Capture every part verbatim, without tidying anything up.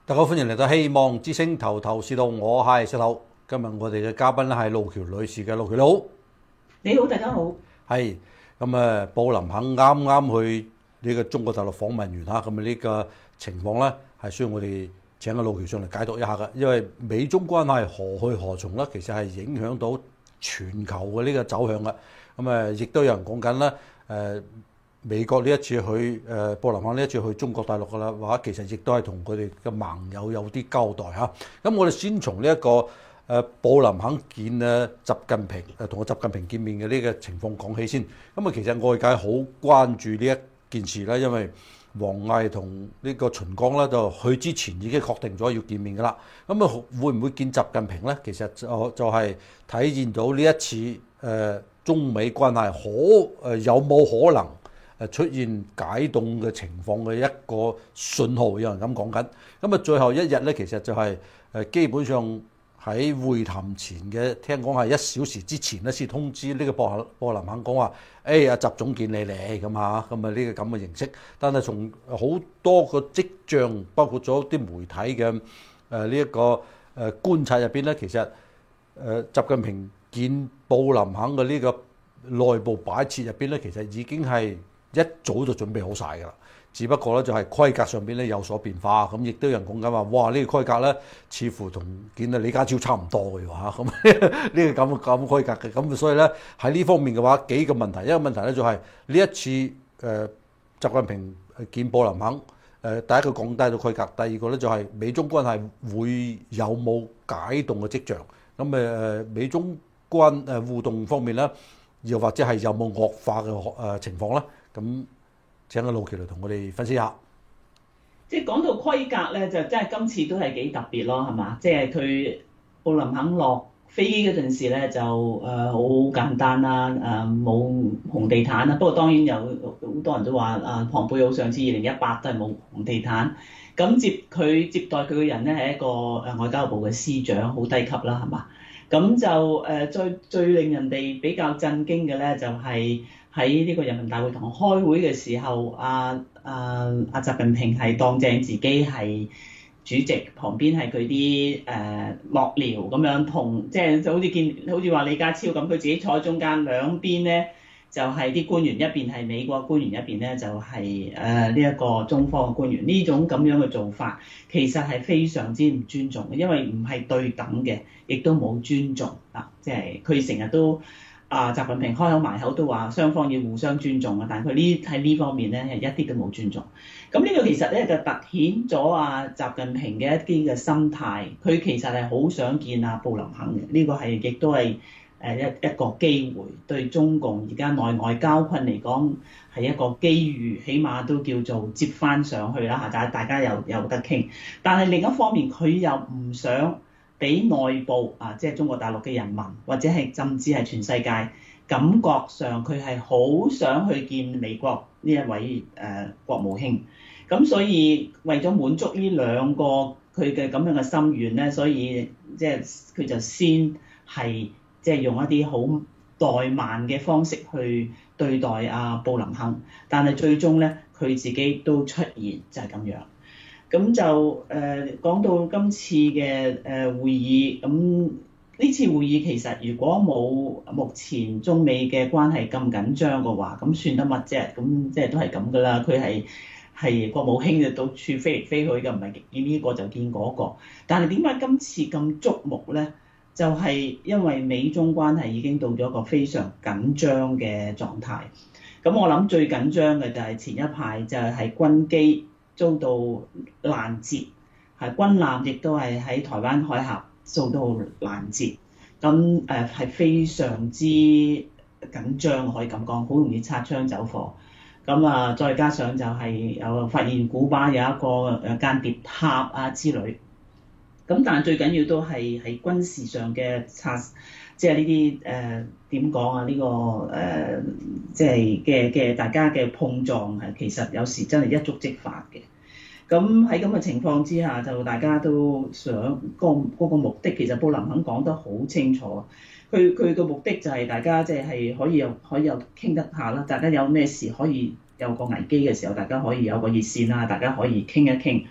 大家好，歡迎嚟到希望之星頭頭是道，我係石頭。今日我哋嘅嘉賓咧係路橋女士嘅，路橋你好。 你好，大家好。 係咁啊，布林肯啱啱去呢個中國大陸訪問完嚇，咁啊呢個情況咧係需要我哋請個路橋上嚟解讀一下嘅，因為美中關係何去何從咧，其實係影響到全球嘅呢個走向嘅。咁啊，亦都有人講緊咧，誒美國呢一次去誒布林肯呢一次去中國大陸嘅啦，話其實亦都係同佢哋嘅盟友有啲交代嚇。咁我哋先從呢一個誒布林肯見誒習近平誒同個習近平見面嘅呢個情況講起先。咁啊，其實外界好關注呢一件事啦，因為王毅同呢個秦剛咧就去之前已經確定咗要見面噶啦。咁啊，會唔會見習近平咧？其實就就係體現到呢一次誒中美關係可誒有冇可能誒出現解凍嘅情況嘅一個信號，有人咁講緊。咁啊，最後一日咧，其實就係誒基本上喺會談前嘅，聽講係一小時之前咧先通知呢個布布林肯講話，誒阿習總見你嚟咁嚇，咁啊呢個咁嘅形式。但係從好多個跡象，包括咗啲媒體嘅誒呢一個誒觀察入邊咧，其實誒習近平見布林肯嘅呢個內部擺設入邊咧，其實已經係一早就準備好晒㗎啦，只不過咧就係規格上邊咧有所變化，咁亦都有人講緊話，哇呢個規格咧似乎同見到李家超差唔多嘅喎嚇，咁呢個咁咁規格嘅，咁所以咧喺呢方面嘅話幾個問題，一個問題咧就係呢一次誒習近平見布林肯誒第一個講低到規格，第二個咧就係美中關係會有冇解凍嘅跡象，咁誒美中關誒互動方面咧，又或者係有冇惡化嘅誒情況咧？咁請個路橋嚟同我哋分析下。 即係講到規格咧，就真係今次都係幾特別咯，係嘛？即係佢布林肯落飛機嗰陣時咧，就誒好簡單啦，誒冇紅地毯啦。不過當然有好多人都話啊，蓬佩奧上次二零一八都係冇紅地毯。咁接佢接待佢嘅人咧係一個誒外交部嘅司長，好低級啦，係嘛？咁就誒最最令人哋比較震驚嘅咧，就係喺呢個人民大會堂開會嘅時候，阿阿阿習近平係當正自己係主席，旁邊係佢啲誒幕僚咁樣同，即係就好似見好似話李家超咁，佢自己坐喺中間，兩邊咧就係啲官員，一邊係美國官員，一邊咧就係誒呢一個中方嘅官員。呢種咁樣嘅做法其實係非常之唔尊重嘅，因為唔係對等嘅，亦都冇尊重啊！即係佢成日都啊，習近平開口埋口都話雙方要互相尊重啊，但係佢呢喺呢方面咧係一啲都冇尊重。咁呢個其實咧就突顯咗啊習近平嘅一啲嘅心態，佢其實係好想見啊布林肯嘅，呢個係亦都係誒一一個機會，對中共而家內外交困嚟講係一個機遇，起碼都叫做接翻上去啦嚇，大大家又有得傾。但係另一方面，佢又唔想俾內部啊，即係中國大陸嘅人民，或者係甚至係全世界，感覺上佢係好想去見美國呢一位誒、呃、國務卿。咁所以為咗滿足呢兩個佢嘅咁樣嘅心願咧，所以即係佢就先係即係用一啲好怠慢嘅方式去對待阿布林肯，但係最終咧佢自己都出現就係咁樣。咁就誒講到今次嘅誒會議，咁呢次會議其實如果冇目前中美嘅關係咁緊張嘅話，咁算得乜啫？咁即係都係咁噶啦。佢係係國務卿就到處飛嚟飛去嘅，唔係見呢個就見嗰個。但係點解今次咁矚目咧？就係因為美中關係已經到咗一個非常緊張嘅狀態。咁我諗最緊張嘅就係前一排就係喺軍機遭到攔截，係軍艦亦都係喺台灣海峽遭到攔截，咁誒係非常之緊張，可以咁講，好容易擦槍走火。咁啊，再加上就係有發現古巴有一個誒間諜塔啊之類，咁但係最緊要都係喺軍事上嘅擦，即係呢啲誒點講啊？呢、這個誒即係嘅嘅大家嘅碰撞係其實有時真係一觸即發嘅。咁喺咁嘅情況之下，就大家都想嗰個嗰個目的，其實布林肯講得好清楚。佢佢個目的就係大家即係可以有可以有傾得下啦。大家有咩事可以有個危機嘅時候，大家可以有個熱線啦，大家可以傾一傾。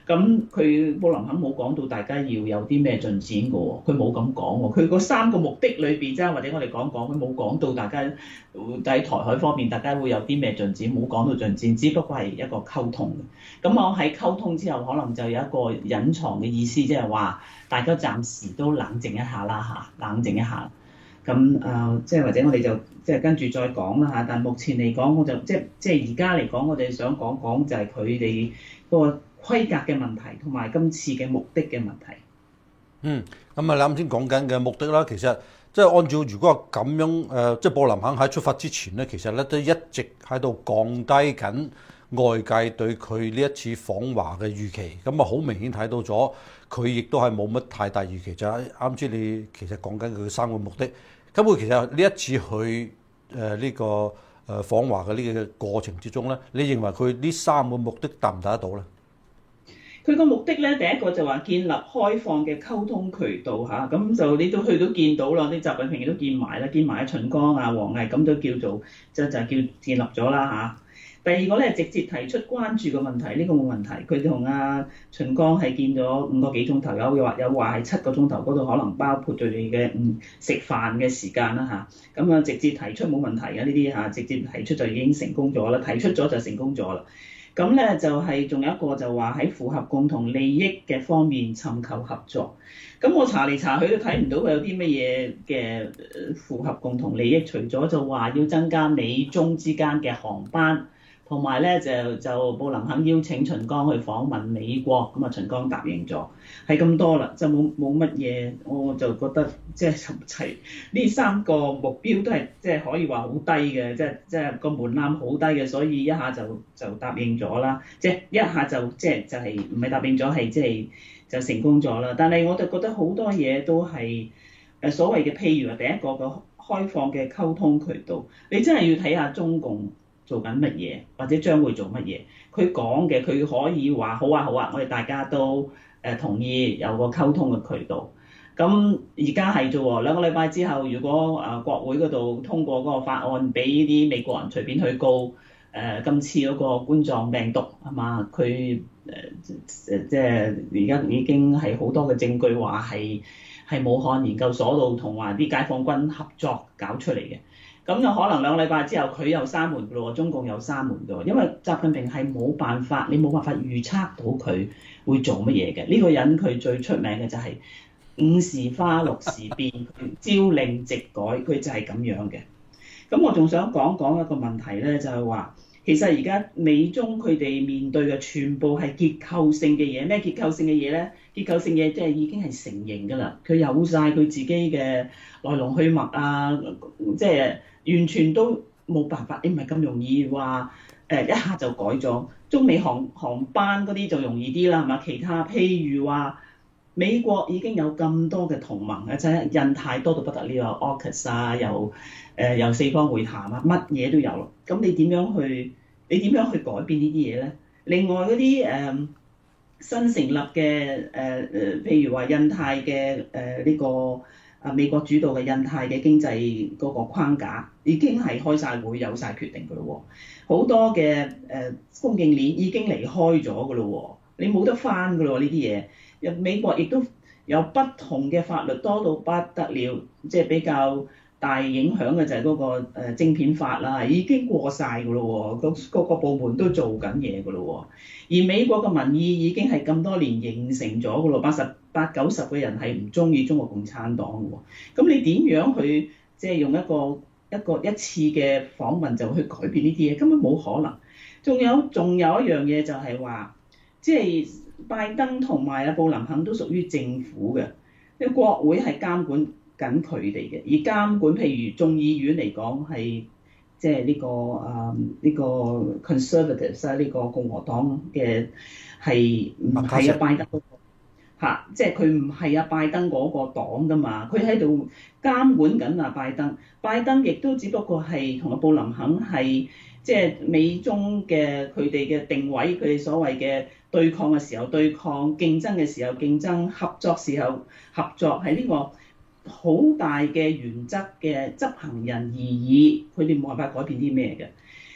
咁佢布林肯冇講到大家要有啲咩進展嘅喎，佢冇咁講喎。佢嗰三個目的裏邊啫，或者我哋講講，佢冇講到大家喺台海方面大家會有啲咩進展，冇講到進展，只不過係一個溝通嘅。咁我喺溝通之後，可能就有一個隱藏嘅意思，即係話大家暫時都冷靜一下啦嚇，冷靜一下。咁誒、呃，即係或者我哋就即係跟住再講啦嚇。但係目前嚟講，我就即係即係而家嚟講，我哋想講講就係佢哋嗰個規格嘅問題，同埋今次嘅目的嘅問題。 嗯，咁啊，你啱先講緊嘅目的啦，其實即係按照如果咁樣誒、呃，即係布林肯喺出發之前咧，其實咧都一直喺度降低緊外界對佢呢一次訪華嘅預期。咁啊，好明顯睇到咗，佢亦都係冇乜太大預期。就係啱先你其實講緊佢三個目的。咁佢其實呢一次去誒呢、呃這個誒訪華嘅呢個過程之中咧，你認為佢呢三個目的達唔達得到咧？ 佢個目的咧，第一個就話建立開放嘅溝通渠道嚇，咁就你都去到見到啦，啲習近平都見埋啦，見埋秦剛啊、王毅咁都叫做就就叫建立咗啦嚇。第二個咧，直接提出關注嘅問題，呢、這個冇問題。佢同阿秦剛係見咗五個幾鐘頭，有話有話係七個鐘頭，嗰度可能包括佢哋嘅嗯食飯嘅時間啦嚇。咁啊，直接提出冇問題嘅呢啲嚇，直接提出就已經成功咗啦，提出咗就成功咗啦。咁咧就係仲有一個就話喺符合共同利益嘅方面尋求合作。咁我查嚟查去都睇唔到佢有啲乜嘢嘅符合共同利益，除咗就話要增加美中之間嘅航班。同埋咧就就布林肯邀請秦剛去訪問美國，咁啊秦剛答應咗，係咁多啦，就冇冇乜嘢，我就覺得即係齊齊呢三個目標都係即係可以話好低嘅，即係即係個門檻好低嘅，所以一下就就答應咗啦，即係一下就即係就係唔係答應咗，係即係就成功咗啦。但係我就覺得好多嘢都係誒所謂嘅，譬如話第一個個開放嘅溝通渠道，你真係要睇下中共做緊乜嘢，或者將會做乜嘢？佢講嘅，佢可以話好啊好啊，我哋大家都誒同意有個溝通嘅渠道。咁而家係啫喎，兩個禮拜之後，如果誒國會嗰度通過嗰個法案，俾啲美國人隨便去告誒、呃、今次嗰個冠狀病毒係嘛？佢誒誒即係而家已經係好多嘅證據話係係武漢研究所度同埋啲解放軍合作搞出嚟嘅。咁就可能兩個禮拜之後佢又閂門㗎咯喎，中共又閂門㗎喎，因為習近平係冇辦法，你冇辦法預測到佢會做乜嘢嘅。呢、這個人佢最出名嘅就係五時花六時變，朝令夕改，佢就係咁樣嘅。咁我仲想講講一個問題咧，就係、是、話其實而家美中佢哋面對嘅全部係結構性嘅嘢。咩結構性嘅嘢咧？結構性嘢即係已經係成型㗎啦，佢有晒佢自己嘅來龍去脈啊，即係。完全都冇辦法，你唔係咁容易話誒、呃、一下就改咗。中美航航班嗰啲就容易啲啦，係嘛？其他譬如話美國已經有咁多嘅同盟啊，真係印太多到不得了啊 ，AUKUS 啊，又誒又四方會談啊，乜嘢都有咯。咁你點樣去？你點樣去改變呢啲嘢咧？另外嗰啲誒新成立嘅誒誒，譬如話印太嘅誒呢個。啊！美國主導嘅印太嘅經濟嗰個框架已經係開晒會，有晒決定㗎咯喎，好多嘅誒供應鏈已經離開咗㗎咯喎，你冇得翻㗎咯喎呢啲嘢。美國亦都有不同嘅法律多到不得了，即係比較大影響嘅就係嗰個誒晶片法啦，已經過晒㗎咯喎，各個部門都做緊嘢㗎咯喎，而美國嘅民意已經係咁多年形成咗㗎咯，八十八九十個人係唔中意中國共產黨嘅喎，咁你點樣去即係用一個一個一次嘅訪問就去改變呢啲嘢？根本冇可能。仲有仲有一樣嘢就係話，即係拜登同埋阿布林肯都屬於政府嘅，因為國會係監管緊佢哋嘅，而監管譬如眾議院嚟講係即係呢個啊呢個 conservatives 啊呢個共和黨嘅係唔係啊拜登？嚇！即係佢唔係阿拜登嗰個黨㗎嘛，佢喺度監管緊阿拜登。拜登亦都只不過係同阿布林肯係即係美中嘅佢哋嘅定位，佢哋所謂嘅對抗嘅時候對抗，競爭嘅時候競爭，合作時候合作，係呢個好大嘅原則嘅執行人而已，佢哋冇辦法改變啲咩嘅。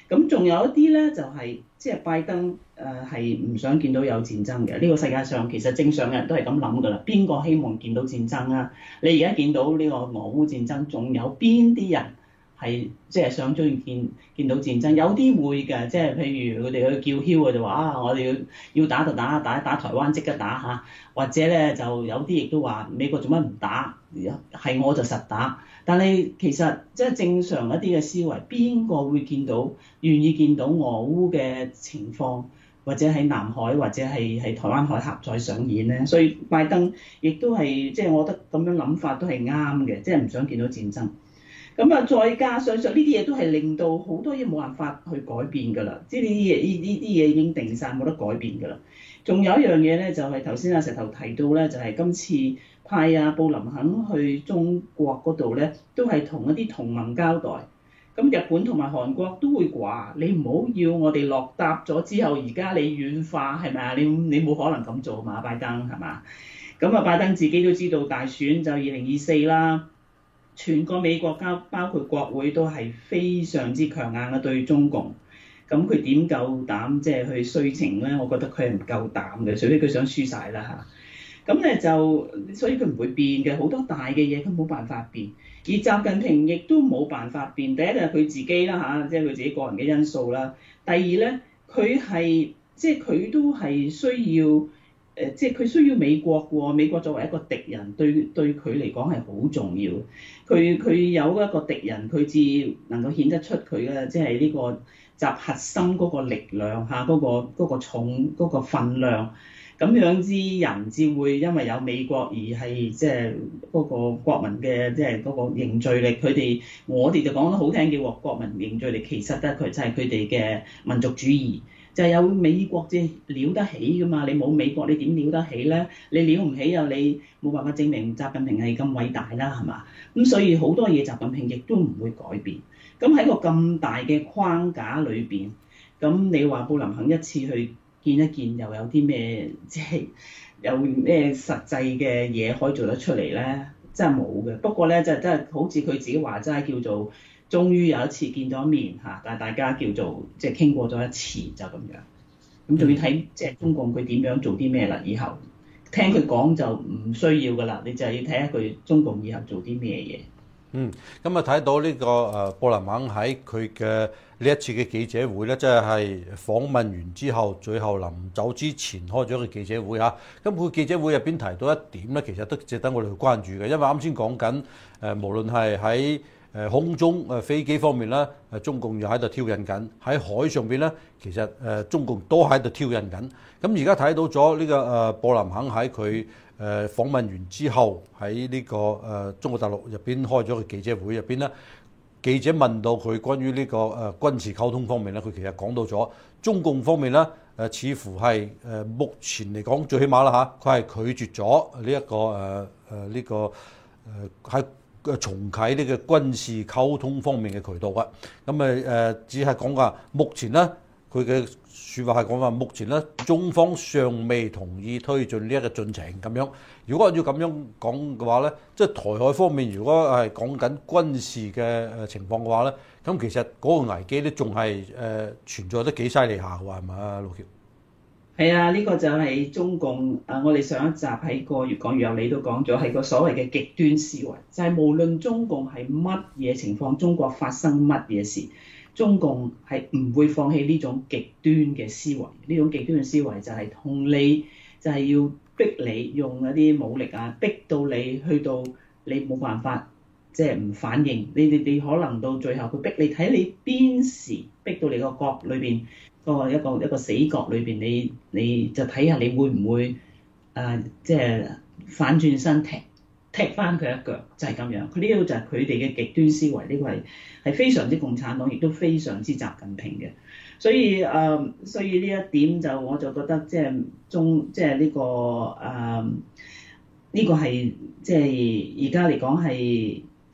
咁仲有一啲咧就係即係拜登誒係唔想見到有戰爭嘅。呢個世界上其實正常嘅人都係咁諗㗎啦。邊個希望見到戰爭啊？你而家見到呢個俄烏戰爭，仲有邊啲人係即係想中意見見到戰爭？有啲會嘅，即係譬如佢哋去叫囂嘅就話啊，我哋要要打就打，打一打台灣即刻打嚇，或者咧就有啲亦都話美國做乜唔打？係我就實打。但係其實即係正常一啲嘅思維，邊個會見到願意見到俄烏嘅情況，或者喺南海或者係喺台灣海峽再上演咧？所以拜登亦都係即係我覺得咁樣諗法都係啱嘅，即係唔想見到戰爭。咁啊，再加上上呢啲嘢都係令到好多嘢冇辦法去改變㗎啦，即係呢啲嘢呢呢啲嘢已經定晒，冇得改變㗎啦。仲有一樣嘢咧，就係頭先阿石頭提到咧，就係、是、今次派阿布林肯去中國嗰度咧，都係同一啲同盟交代。咁日本同埋韓國都會話：你唔好要，要我哋落搭咗之後，而家你軟化係咪啊？你你冇可能咁做嘛，拜登係嘛？咁啊，拜登自己都知道大選就二零二四啦。全個美國交包括國會都係非常之強硬嘅對中共，咁佢點夠膽即係去綏情咧？我覺得佢係唔夠膽嘅，除非佢想輸晒啦嚇。咁咧就所以佢唔會變嘅，好多大嘅嘢佢冇辦法變，而習近平亦都冇辦法變。第一就係佢自己啦嚇，即係佢自己個人嘅因素啦。第二咧，佢係即係佢都係需要。誒，即係佢需要美國喎，美國作為一個敵人，對對佢嚟講係好重要。佢佢有一個敵人，佢至能夠顯得出佢嘅即係呢個集核心嗰個力量嚇，嗰個嗰個重嗰個分量，咁樣之人至會因為有美國而係即係嗰個國民嘅即係嗰個凝聚力。佢哋我哋就講得好聽叫國民凝聚力，其實咧佢就係佢哋嘅民族主義。就係有美國先撩得起㗎嘛，你冇美國你點撩得起咧？你撩唔起又你冇辦法證明習近平係咁偉大啦，係嘛？咁所以好多嘢習近平亦都唔會改變。咁喺個咁大嘅框架裏邊，咁你話布林肯一次去見一見，又有啲咩即係有咩實際嘅嘢可以做得出嚟咧？真係冇嘅。不過咧，就真係好似佢自己話齋叫做。終於有一次見咗面嚇，但係大家叫做即係傾過咗一次就咁樣，咁仲要睇即係中共佢點樣做啲咩啦？以後聽佢講就唔需要噶啦，你就係要睇下佢中共以後做啲咩嘢。 嗯，咁啊睇到呢個誒布林肯喺佢嘅呢一次嘅記者會咧，即係訪問完之後，最後臨走之前開咗個記者會嚇。咁佢記者會入邊提到一點咧，其實都值得我哋去關注嘅，因為啱先講緊誒，無論係喺誒空中誒飛機方面咧，誒中共又喺度挑釁緊；喺海上邊咧，其實誒中共都喺度挑釁緊。咁而家睇到咗呢個誒布林肯喺佢誒訪問完之後，喺呢個誒中國大陸入邊開咗個記者會入邊咧，記者問到佢關於呢個誒軍事溝通方面咧，佢其實講到咗中共方面咧誒，似乎係誒目前嚟講最起碼啦嚇，佢係拒絕咗呢一個誒誒呢個誒喺。重啟呢個軍事溝通方面嘅渠道啊，咁誒誒只係講話目前咧，佢嘅説話係講話目前咧，中方尚未同意推進呢一個進程咁樣。如果要咁樣講嘅話咧，即係台海方面如果係講緊軍事嘅誒情況嘅話咧，咁其實嗰個危機咧仲係誒存在得幾犀利下嘅喎，係咪啊，路橋？ 係啊，呢、這個就係中共啊！我哋上一集喺個越講越有理都講咗，係個所謂嘅極端思維，就係、是、無論中共係乜嘢情況，中國發生乜嘢事，中共係唔會放棄呢種極端嘅思維。呢種極端嘅思維就係同你，就係、是、要逼你用一啲武力啊，逼到你去到你冇辦法，即係唔反應。你你你可能到最後佢逼你睇你邊時逼到你個角裏邊。個一個一個死角裏邊，你你就睇下你會唔會誒，即係反轉身踢踢翻佢一腳，就係咁樣。佢呢個就係佢哋嘅極端思維，呢個係係非常之共產黨，亦都非常之習近平嘅。所以誒，所以呢一點就我就覺得即係中即係呢個誒呢個係即係而家嚟講係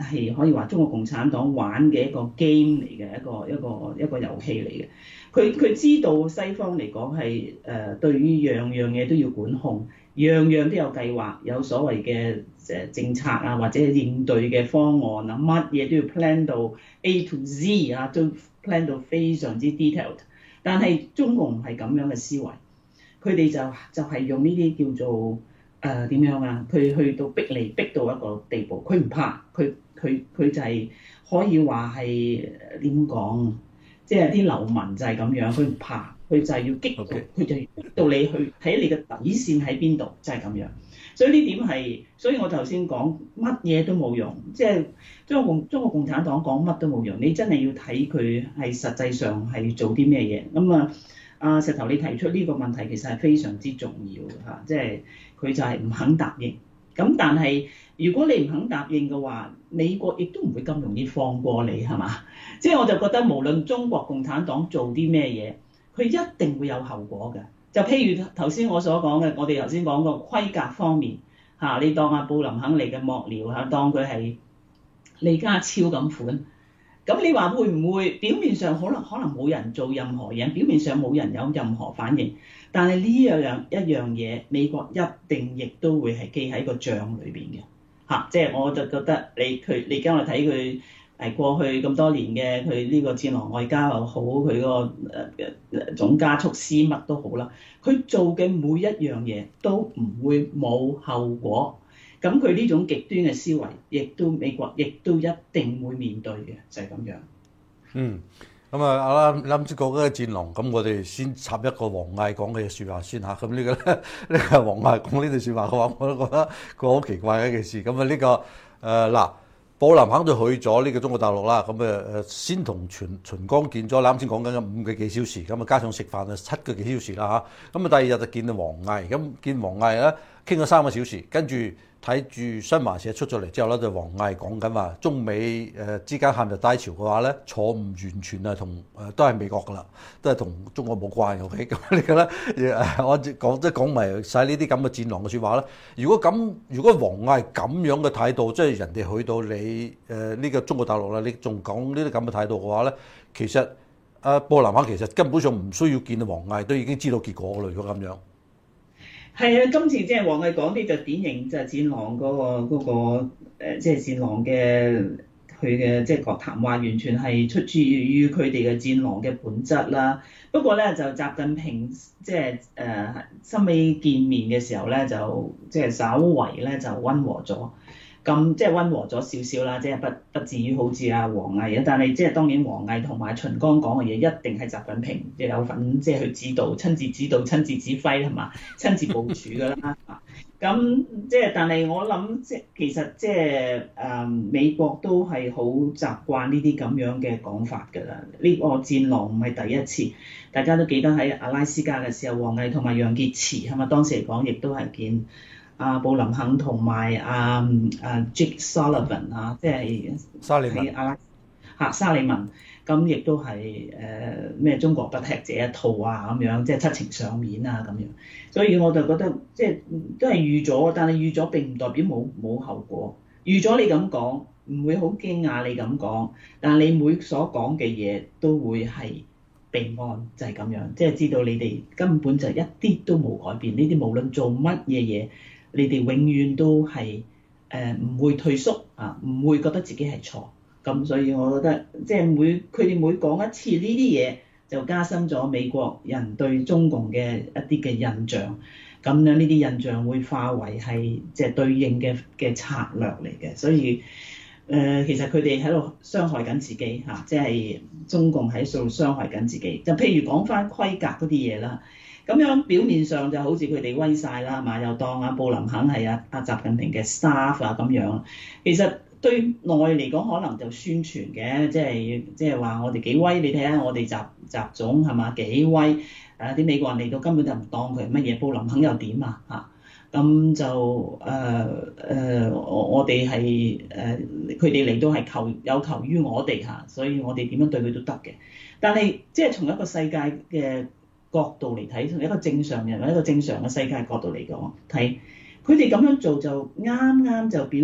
係可以話中國共產黨玩嘅一個 game 嚟嘅，一個一個一個遊戲嚟嘅。佢佢知道西方嚟講係誒對於樣樣嘢都要管控，樣樣都有計劃，有所謂嘅誒政策啊，或者應對嘅方案啊，乜嘢都要 plan 到 A to Z 啊，都 plan 到非常之 detailed。但係中共唔係咁樣嘅思維，佢哋就就係用呢啲叫做誒點樣啊？佢去到逼嚟逼到一個地步，佢唔怕，佢佢佢就係可以話係點講？即係啲流民就係咁樣，佢唔怕，佢就係要激到，佢 Okay. 就要激到你去睇你嘅底線喺邊度，就係咁樣。所以呢點係，所以我頭先講乜嘢都冇用，即係中國共中國共產黨講乜都冇用，你真係要睇佢係實際上係做啲咩嘢。咁啊，阿石頭你提出呢個問題其實係非常之重要嘅嚇，即係佢就係唔肯答應。咁但係如果你唔肯答應嘅話，美國亦都唔會咁容易放過你係嘛？即係我就覺得無論中國共產黨做啲咩嘢，佢一定會有後果嘅。就譬如頭先我所講嘅，我哋頭先講個規格方面嚇，你當阿布林肯嚟嘅幕僚嚇，當佢係李家超咁款，咁你話會唔會表面上可能可能冇人做任何嘢，表面上冇人有任何反應，但係呢樣一樣嘢，美國一定亦都會係記喺個帳裏邊嘅嚇，即係我就覺得你佢你而家我睇佢。係過去咁多年嘅佢呢個戰狼外交又好，佢個誒誒總加速師乜都好啦，佢做嘅每一樣嘢都唔會冇後果。咁佢呢種極端嘅思維，亦都美國亦都一定會面對嘅，就係、是、咁樣。 嗯，咁啊，阿啱啱先講嗰個戰狼，咁我哋先插一個王毅講嘅説話先嚇。咁呢個咧，呢個王毅講呢段説話嘅話，我都覺得佢好奇怪嘅一件事。咁啊，呢個誒嗱。布林肯就去咗呢個中國大陸啦，咁誒誒先同秦秦剛見咗，啱先講緊嘅五個幾小時，咁啊加上食飯就七個幾小時啦嚇，咁啊第二日就見到王毅，咁見王毅咧傾咗三個小時，跟住睇住新華社出咗嚟之後咧，就王毅講緊話中美誒之間陷入低潮嘅話咧，坐唔完全係同誒都係美國噶啦，都係同中國冇關嘅。OK，咁呢個咧誒我講即係講埋晒呢啲咁嘅戰狼嘅説話咧。如果咁，如果王毅咁樣嘅態度，即係人哋去到你誒呢個中國大陸啦，你仲講呢啲咁嘅態度嘅話咧，其實阿布林肯其實根本上唔需要見到王毅，都已經知道結果㗎啦。如果咁樣。 係啊，今次即係王毅講啲就典型就係戰狼嗰、嗰個嗰、嗰個即係戰狼嘅佢嘅即係個談話，完全係出自於佢哋嘅戰狼嘅本質啦。不過咧就習近平即係誒收尾見面嘅時候咧，就即係稍為咧就溫和咗。咁即係溫和咗少少啦，即係不不至於好似阿王毅啊，但係即係當然王毅同埋秦剛講嘅嘢一定係習近平即係有份即係去指導、親自指導、親自指揮係嘛，親自部署㗎啦。咁即係但係我諗即係其實即係誒美國都係好習慣呢啲咁樣嘅講法㗎啦。呢個戰狼唔係第一次，大家都記得喺阿拉斯加嘅時候，王毅同埋楊潔篪係嘛，當時嚟講亦都係見。阿布林肯同埋阿阿 Jake Sullivan 啊，即係喺阿拉嚇沙利文，咁亦都係誒咩中國不吃這一套啊咁樣，即係七情上面啊咁樣，所以我就覺得即係都係預咗，但係預咗並唔代表冇冇後果。預咗你咁講，唔會好驚訝你咁講，但係你每所講嘅嘢都會係備案，就係咁樣，即係知道你哋根本就一啲都冇改變，呢啲無論做乜嘢嘢。你哋永遠都係誒唔會退縮啊，唔會覺得自己係錯，咁所以我覺得即係每佢哋每講一次呢啲嘢，就加深咗美國人對中共嘅一啲嘅印象，咁樣呢啲印象會化為係即係對應嘅嘅策略嚟嘅，所以誒、呃、其實佢哋喺度傷害緊自己嚇，即係中共喺度傷害緊自己，就譬如講返規格嗰啲嘢啦。咁樣表面上就好似佢哋威晒啦，係嘛？又當阿布林肯係阿阿習近平嘅 staff 啊咁樣。其實對內嚟講，可能就宣傳嘅，即係即係話我哋幾威。你睇下我哋習習總係嘛幾威？誒、啊、啲美國人嚟到根本就唔當佢乜嘢，布林肯又點啊？嚇咁就誒誒、呃呃，我我哋係誒佢哋嚟到係求有求於我哋嚇，所以我哋點樣對佢都得嘅。但係即係從一個世界嘅角度嚟睇，從一個正常人或者一個正常嘅世界角度嚟講睇，佢哋咁樣做就啱啱就表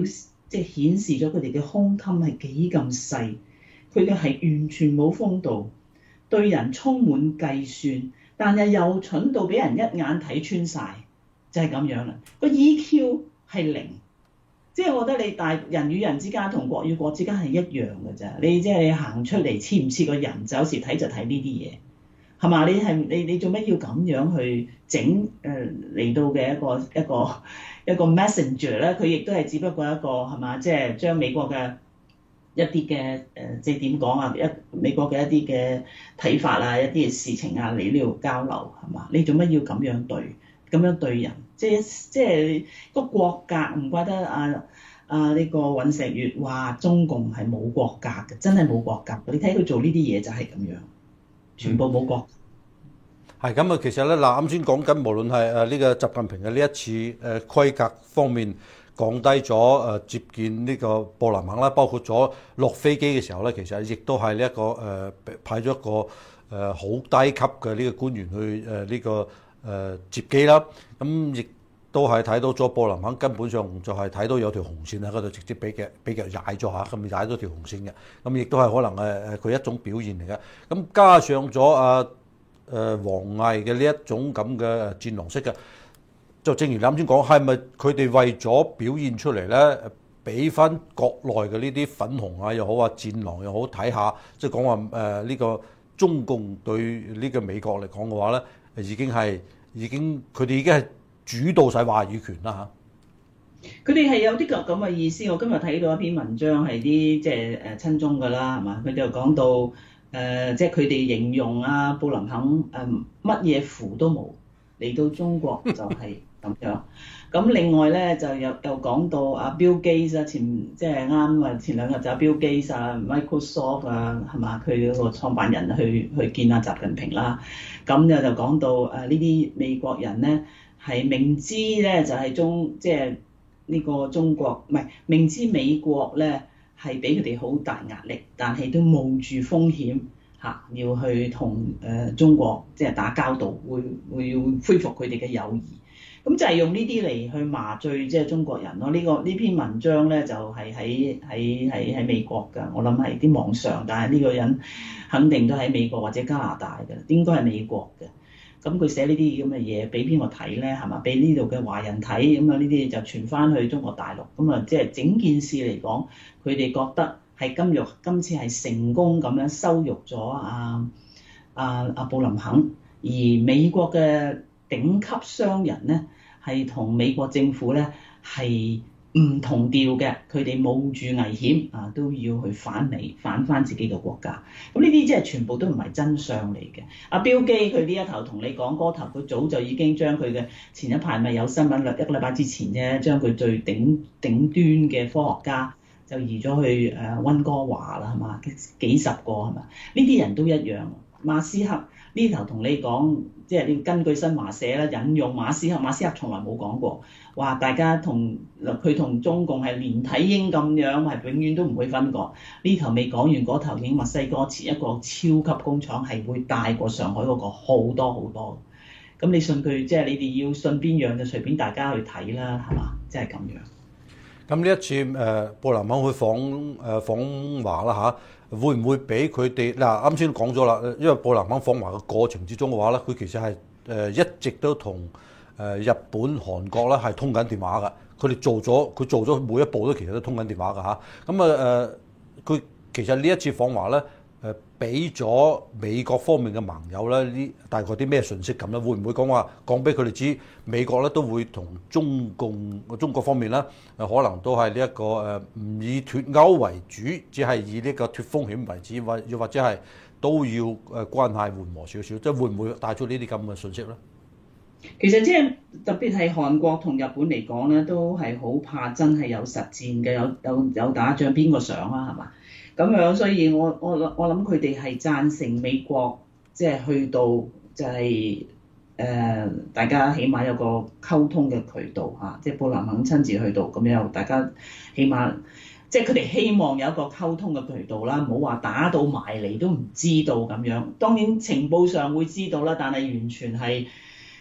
即係顯示咗佢哋嘅胸襟係幾咁細，佢哋係完全冇風度，對人充滿計算，但係又蠢到俾人一眼睇穿晒，就係咁樣啦。個 E Q 係零。即係我覺得你大人與人之間同國與國之間係一樣嘅咋，你即係行出嚟似唔似個人，就有時睇就睇呢啲嘢，係嘛？你係你你做咩要咁樣去整誒嚟到嘅一個一個一個 messenger 咧？佢亦都係只不過一個係嘛？即係將美國嘅一啲嘅誒，即係點講啊？一美國嘅一啲嘅睇法啊，一啲嘅事情啊，嚟呢度交流係嘛？你做咩要咁樣對？咁樣對人，即係即係個國格，唔怪得啊啊呢個尹錫悅話中共係冇國格嘅，真係冇國格。你睇佢做呢啲嘢就係咁樣，全部冇國格。 係咁啊，其實咧嗱，啱先講緊，無論係誒呢個習近平嘅呢一次誒規格方面降低咗誒接見呢個布林肯啦，包括咗落飛機嘅時候咧，其實亦都係呢一個誒派咗一個誒好低級嘅呢個官員去誒呢個。誒、呃、接機啦，咁亦都係睇到咗布林肯根本上就係睇到有條紅線喺嗰度，直接俾腳俾腳踩咗下，咁踩咗條紅線嘅，咁亦都係可能誒誒佢一種表現嚟嘅。咁加上咗啊誒王毅嘅呢一種咁嘅戰狼式嘅，就正如你啱先講，係咪佢哋為咗表現出嚟咧，俾翻國內嘅呢啲粉紅啊又好啊戰狼又好睇下，即係講話誒呢個中共對呢個美國嚟講嘅話咧？已經係已經，佢哋已經係主導晒話語權啦嚇。 佢哋係有啲咁嘅意思。我今日睇到一篇文章係啲即係誒親中㗎啦，係嘛？佢哋又講到誒、呃，即係佢哋形容啊布林肯誒乜嘢符都冇，嚟到中國就係咁樣。咁另外咧就又又講到阿 Bill Gates 啊，前即係啱啊，前兩日就 Bill Gates 啊 ，Microsoft 啊，係嘛？佢嗰個創辦人去去見阿習近平啦。咁又就講到誒呢啲美國人咧係明知咧就係中即係呢個中國唔係明知美國咧係俾佢哋好大壓力，但係都冒住風險嚇要去同誒中國即係打交道，會會要恢復佢哋嘅友誼。咁就係用呢啲嚟去麻醉即係中國人咯。呢、這個呢篇文章咧就係喺喺喺喺美國㗎，我諗係啲網上，但係呢個人肯定都喺美國或者加拿大嘅，應該係美國嘅。咁佢寫呢啲咁嘅嘢俾邊個睇咧？係嘛？俾呢度嘅華人睇，咁啊呢啲就傳翻去中國大陸。咁啊即係整件事嚟講，佢哋覺得係今日今次係成功咁樣羞辱咗阿阿阿布林肯，而美國嘅頂級商人咧係同美國政府咧係唔同調嘅，佢哋冒住危險啊都要去反美，反翻自己嘅國家。咁呢啲即係全部都唔係真相嚟嘅。阿標基佢呢一頭同你講嗰頭，佢早就已經將佢嘅前一排咪有新聞，一個禮拜之前啫，將佢最頂頂端嘅科學家就移咗去誒溫哥華啦，係嘛？幾十個係嘛？呢啲人都一樣。馬斯克呢頭同你講，即係你根據新華社啦，引用馬斯克，馬斯克從來冇講過，話大家同佢同中共係連體嬰咁樣，係永遠都唔會分割。呢頭未講完，嗰頭已經墨西哥設一個超級工廠，係會大過上海嗰個好多好多。咁你信佢，即係你哋要信邊樣就隨便大家去睇啦，係嘛？即係咁樣。 咁呢一次誒、呃、布林肯去訪誒、呃、訪華啦嚇，會唔會俾佢哋嗱啱先講咗啦？因為布林肯訪華嘅過程之中嘅話咧，佢其實係誒、呃、一直都同誒、呃、日本、韓國咧係通緊電話㗎。佢哋做咗佢做咗每一步都其實都通緊電話㗎嚇。咁啊誒，佢、呃、其實呢一次訪華咧。誒俾咗美國方面嘅盟友咧，呢大概啲咩信息咁咧？會唔會講話講俾佢哋知，美國咧都會同中共中國方面咧，誒可能都係呢一個誒唔以脱歐為主，只係以呢個脱風險為主，或又或者係都要誒關係緩和少少，即係會唔會帶出呢啲咁嘅信息咧？ 其實即係特別係韓國同日本嚟講咧，都係好怕真係有實戰嘅，有有有打仗，邊個想啊？係嘛？咁樣，所以我我我諗佢哋係贊成美國，即係去到就係誒大家起碼有個溝通嘅渠道嚇，即係布林肯親自去到咁樣，大家起碼即係佢哋希望有一個溝通嘅渠道啦，唔好話打到埋嚟都唔知道咁樣。當然情報上會知道啦，但係完全係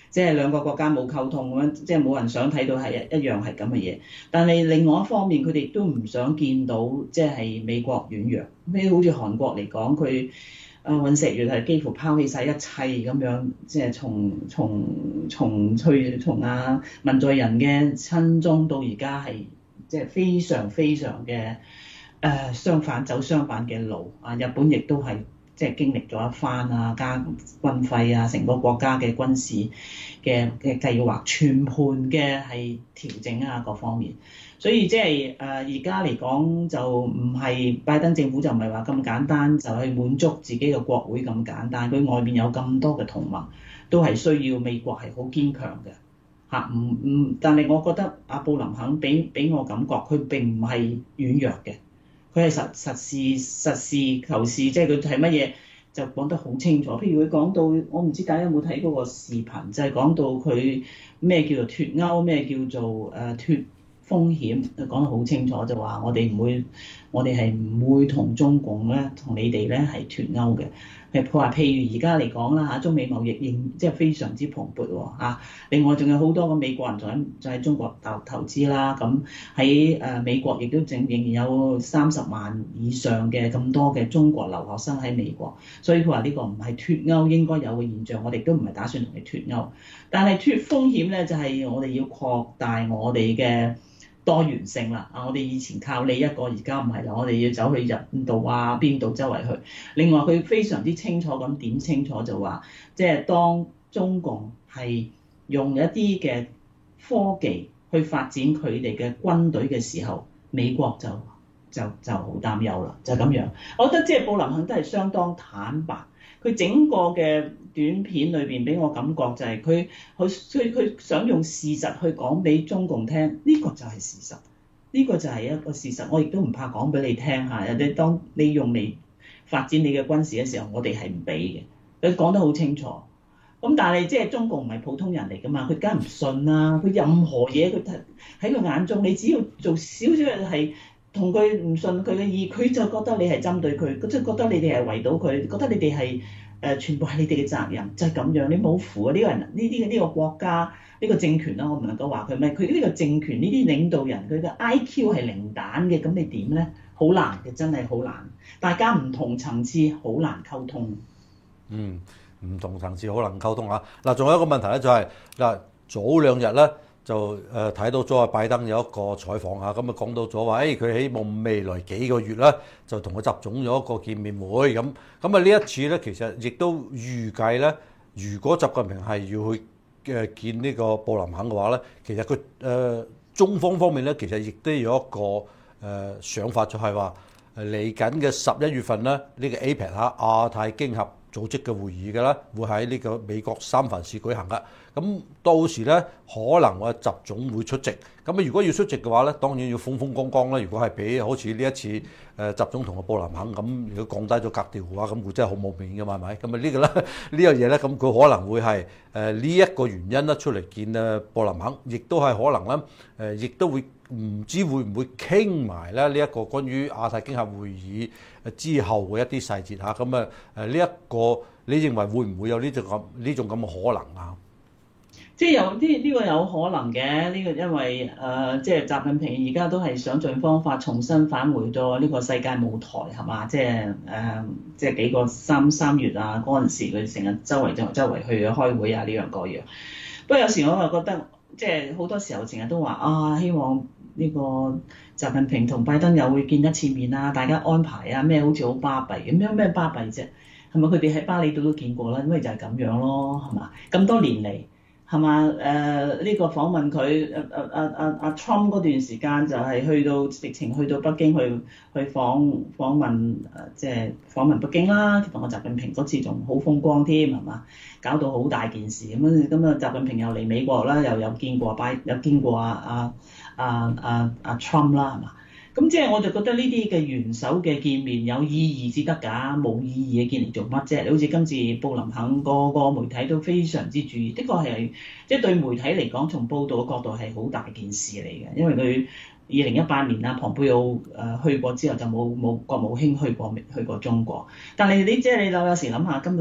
即係兩個國家冇溝通咁樣，即係冇人想睇到係一一樣係咁嘅嘢。但係另外一方面，佢哋都唔想見到即係美國軟弱。譬如好似韓國嚟講，佢啊尹錫悅係幾乎拋棄晒一切咁樣，即係從從從去從啊文在寅嘅親中到而家係即係非常非常嘅誒、呃、相反走相反嘅路啊！日本亦都係。即係經歷咗一番啊，加軍費啊，成個國家嘅軍事嘅嘅計劃，全盤嘅係調整啊，各方面。所以即係誒而家嚟講就唔係拜登政府就唔係話咁簡單，就去滿足自己嘅國會咁簡單。佢外面有咁多嘅同盟，都係需要美國係好堅強嘅嚇。唔唔，但係我覺得阿布林肯俾俾我感覺，佢並唔係軟弱嘅。佢係實實事實事求是，即係佢係乜嘢就講得好清楚。譬如佢講到，我唔知大家有冇睇嗰個視頻，就係、是、講到佢咩叫做脫歐，咩叫做誒脫風險，佢講得好清楚，就話我哋唔會，我哋係唔會同中共咧，同你哋咧係脫歐嘅。佢話譬如而家嚟講啦嚇，中美貿易仍即係非常之蓬勃喎嚇。另外仲有好多個美國人仲喺就喺中國投投資啦，咁喺誒美國亦都正仍然有三十萬以上嘅咁多嘅中國留學生喺美國，所以佢話呢個唔係脫歐應該有嘅現象，我哋都唔係打算同你脫歐，但係脫風險咧就係我哋要擴大我哋嘅多元性啦，啊！我哋以前靠你一個，而家唔係啦，我哋要走去印度啊，邊度周圍去。另外佢非常之清楚咁點清楚就話，即係當中共係用一啲嘅科技去發展佢哋嘅軍隊嘅時候，美國就就就好擔憂啦，就咁樣。我覺得即係布林肯都係相當坦白。佢整個嘅短片裏邊俾我感覺就係佢佢佢佢想用事實去講俾中共聽，呢個就係事實，呢個就係一個事實。我亦都唔怕講俾你聽嚇，你當你用嚟發展你嘅軍事嘅時候，我哋係唔俾嘅。佢講得好清楚。咁但係即係中共唔係普通人嚟㗎嘛，佢梗係唔信啦。佢任何嘢佢喺佢眼中，你只要做少少嘅係同佢唔信佢嘅意，佢就覺得你係針對佢，佢即係覺得你哋係圍堵佢，覺得你哋係誒全部係你哋嘅責任，就係、是、咁樣。你冇符啊！呢、這個人呢啲嘅呢個國家呢、這個政權啦，我唔能夠話佢咩，佢呢個政權呢啲領導人佢嘅 I Q 係零蛋嘅，咁你點咧？好難嘅，真係好難。大家唔同層次，好難溝通。 嗯，唔同層次好難溝通啊！嗱，仲有一個問題咧、就是，就係嗱，早兩日咧。就誒睇到咗拜登有一個採訪嚇，咁啊講到咗話，誒佢希望未來幾個月咧就同佢習總有一個見面會咁，咁啊呢一次咧其實亦都預計咧，如果習近平係要去誒見呢個布林肯嘅話咧，其實佢誒、呃、中方方面咧其實亦都有一個誒、呃、想法，就係話嚟緊嘅十一月份咧呢、呢個 A P E C 嚇亞太經合組織嘅會議嘅啦，會喺呢個美國三藩市舉行嘅。咁到時咧，可能我習總會出席。咁啊，如果要出席嘅話咧，當然要風風光光啦。如果係俾好似呢一次誒習總同個布林肯咁，如果降低咗格調嘅話，咁會真係好冇面嘅嘛，係咪？咁啊呢個咧呢樣嘢咧，咁佢可能會係誒呢一個原因咧出嚟見誒布林肯，亦都係可能咧誒，亦都會唔知會唔會傾埋咧呢一個關於亞太經合會議之後嘅一啲細節嚇。咁啊誒呢一個，你認為會唔會有呢種咁呢種咁嘅可能啊？ 即係有啲呢個有可能嘅，呢、這個因為誒、呃，即係習近平而家都係想盡方法重新返回到呢個世界舞台係嘛？即係誒、呃，即係幾個三三月啊嗰陣時，佢成日周圍就周圍去開會啊呢樣嗰樣。不過有時我又覺得，即係好多時候成日都話啊，希望呢個習近平同拜登又會見一次面啊，大家安排啊咩好似好巴閉咁樣，咩巴閉啫？係咪佢哋喺巴厘島都見過啦？因為就係咁樣咯，係嘛？咁多年嚟。係嘛？誒呢、呃這個訪問佢誒誒誒誒阿 Trump 嗰段時間就係去到直情去到北京去去訪訪問誒、呃、即係訪問北京啦，同個習近平嗰次仲好風光添係嘛？搞到好大件事咁樣咁啊！習近平又嚟美國啦，又有見過拜有見過阿阿阿阿阿 Trump 啦係嘛？咁即係我就覺得呢啲嘅元首嘅見面有意義至得㗎，冇意義嘅見嚟做乜啫？你好似今次布林肯個個媒體都非常之注意，的確係即係對媒體嚟講，從報導嘅角度係好大件事嚟嘅，因為佢二零一八年啊，蓬佩奧誒去過之後就冇冇國務卿去過去過中國，但係你即係你有有時諗下，根本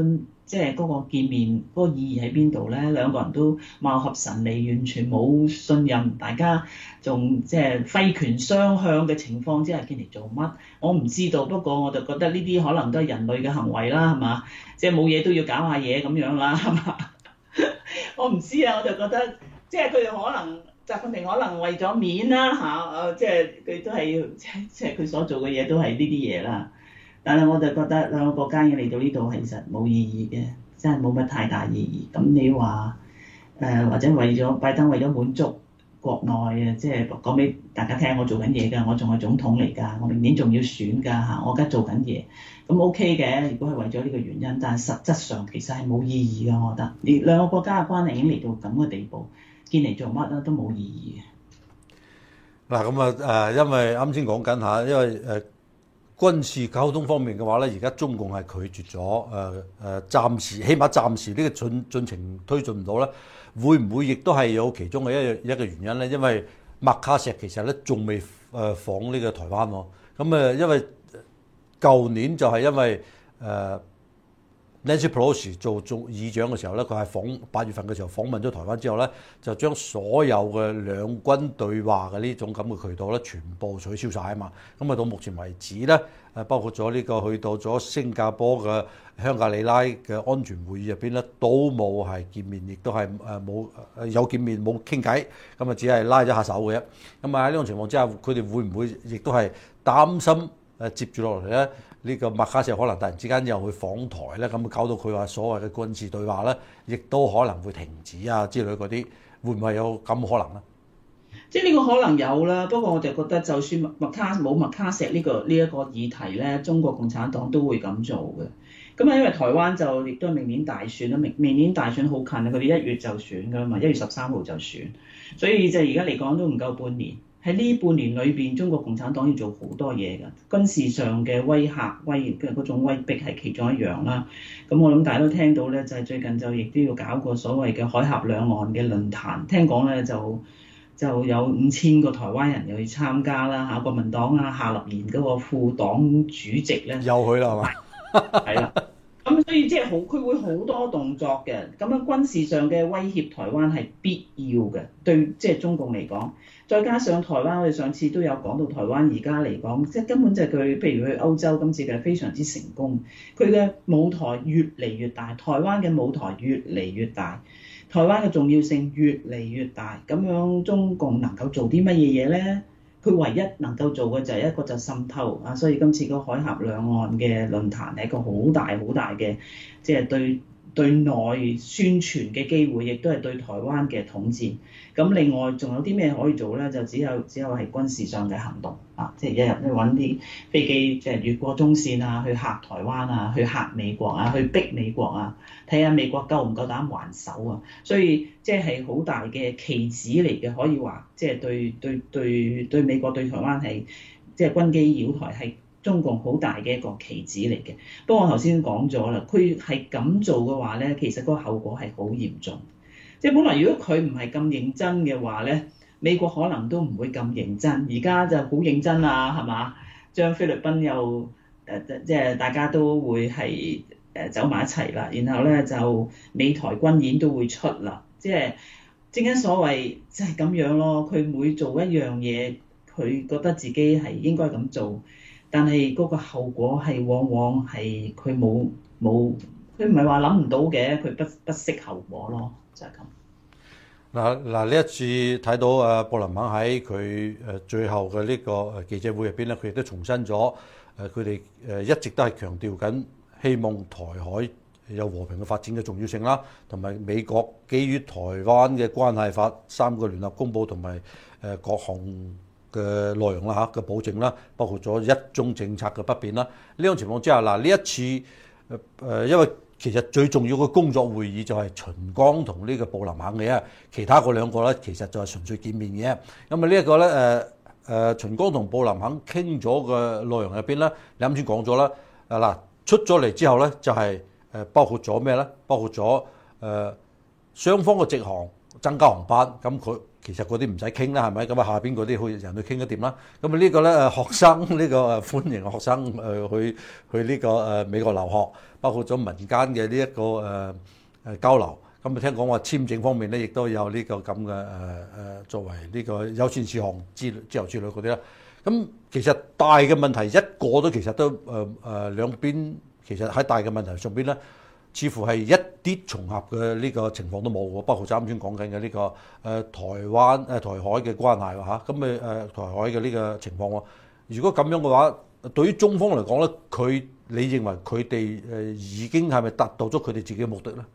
即係嗰個見面嗰個意義喺邊度咧？兩個人都貌合神離，完全冇信任，大家仲即係揮拳相向嘅情況之下見嚟做乜？我唔知道，不過我就覺得呢啲可能都係人類嘅行為啦，係嘛？即係冇嘢都要搞下嘢咁樣啦，係嘛？我唔知啊，我就覺得即係佢哋可能習近平可能為咗面啦嚇，誒即係佢都係即即係佢所做嘅嘢都係呢啲嘢啦。但係我就覺得兩個國家要嚟到呢度其實冇意義嘅，真係冇乜太大意義。咁你話誒、呃、或者為咗拜登為咗滿足國內啊，即係講俾大家聽，我做緊嘢㗎，我仲係總統嚟㗎，我明年仲要選㗎嚇，我而家做緊嘢，咁 OK 嘅。如果係為咗呢個原因，但係實質上其實係冇意義㗎，我覺得。你兩個國家嘅關係已經嚟到咁嘅地步，見嚟做乜咧都冇意義嘅。 嗱咁啊誒，因為啱先講緊嚇，因為誒。呃軍事溝通方面嘅話咧，而家中共係拒絕咗誒誒，暫時起碼暫時呢個進進程推進唔到咧，會唔會亦都係有其中嘅一一個原因咧？因為麥卡錫其實咧仲未誒訪呢個台灣喎，咁誒因為舊年就係因為誒。呃Nancy Pelosi 做做議長嘅時候咧，佢係訪八月份嘅時候訪問咗台灣之後咧，就將所有嘅兩軍對話嘅呢種咁嘅渠道咧，全部取消晒啊嘛。咁啊到目前為止咧，誒包括咗呢個去到咗新加坡嘅香格里拉嘅安全會議入邊咧，都冇係見面，亦都係誒冇誒有見面冇傾偈，咁啊只係拉咗下手嘅啫。咁啊喺呢種情況之下，佢哋會唔會亦都係擔心誒接住落嚟咧？呢個麥卡錫可能突然之間又去訪台咧，咁搞到佢話所謂嘅軍事對話咧，亦都可能會停止啊之類嗰啲，會唔會有咁可能咧？ 即係呢個可能有啦，不過我就覺得就算麥卡冇麥卡錫呢個呢一個議題咧，中國共產黨都會咁做嘅。咁啊，因為台灣就亦都係明年大選啦，明明年大選好近啊，佢哋一月就選㗎啦嘛，一月十三號就選，所以就而家嚟講都唔夠半年。喺呢半年裏邊，中國共產黨要做好多嘢㗎，軍事上嘅威嚇、威嘅嗰種威逼係其中一樣啦。咁我諗大家都聽到咧，就係最近就亦都要搞個所謂嘅海峽兩岸嘅論壇，聽講咧就就有五千個台灣人又去參加啦嚇，國民黨啊夏立言嗰個副黨主席咧又去啦係嘛？ 係啦。咁所以即係好，佢會好多動作嘅。咁樣軍事上嘅威脅台灣係必要嘅，對即係中共嚟講。再加上台灣，我哋上次都有講到台灣而家嚟講，即係根本就係佢，譬如去歐洲今次嘅非常之成功，佢嘅舞台越嚟越大，台灣嘅舞台越嚟越大，台灣嘅重要性越嚟越大。咁樣中共能夠做啲乜嘢嘢咧？佢唯一能夠做嘅就係一個就滲透啊，所以今次個海峽兩岸嘅論壇係一個好大好大嘅，即係對對內宣傳嘅機會，亦都係對台灣嘅統戰。咁另外仲有啲咩可以做咧？就只有只有係軍事上嘅行動啊，即係一日去揾啲飛機，即係越過中線啊，去嚇台灣啊，去嚇美國啊，去逼美國啊，睇下美國夠唔夠膽還手啊。所以即係好大嘅棋子嚟嘅，可以話即係對對對對美國對台灣係即係軍機擾台係中共好大嘅一個棋子嚟嘅。不過我頭先講咗啦，佢係咁做嘅話咧，其實個後果係好嚴重。即係本來如果佢唔係咁認真嘅話咧，美國可能都唔會咁認真。而家就好認真啦，係嘛？將菲律賓又誒即係大家都會係誒走埋一齊啦。然後咧就美台軍演都會出啦。即係正因所謂即係咁樣咯。佢每做一樣嘢，佢覺得自己係應該咁做，但係嗰個後果係往往係佢冇冇，佢唔係話諗唔到嘅，佢不不識後果咯。就係咁。 嗱嗱呢一次睇到誒布林肯喺佢誒最後嘅呢個誒記者會入邊咧，佢亦都重申咗誒佢哋誒一直都係強調緊希望台海有和平嘅發展嘅重要性啦，同埋美國基於台灣嘅關係法三個聯合公佈同埋誒各項嘅內容啦嚇嘅保證啦，包括咗一中政策嘅不變啦。呢種情況之下，嗱呢一次誒誒因為其實最重要嘅工作會議就係秦剛同呢個布林肯嘅，其他嗰兩個咧其實就係純粹見面嘅。咁啊呢一個咧誒誒秦剛同布林肯傾咗嘅內容入邊咧，你啱先講咗啦。啊嗱出咗嚟之後咧，就係誒包括咗咩咧？包括咗誒雙方嘅直航增加航班。咁佢其實嗰啲唔使傾啦，係咪？咁啊下邊嗰啲去人去傾得掂啦。咁啊呢個咧誒學生呢、呢個誒歡迎學生誒、呃、去去呢個誒美國留學，包括咗民間嘅呢一個誒誒、呃、交流。咁啊聽講話簽證方面咧，亦都有呢個咁嘅誒誒作為呢個優先事項之之後之類嗰啲啦。咁其實大嘅問題一個都其實都誒誒、呃、兩邊其實喺大嘅問題上邊咧。似乎係一啲重合嘅呢個情況都冇喎，包括啱先講緊嘅呢個誒、呃、台灣誒、呃、台海嘅關係嚇，咁誒誒台海嘅呢個情況喎。如果咁樣嘅話，對於中方嚟講咧，佢你認為佢哋誒已經係咪達到咗佢哋自己嘅目的咧？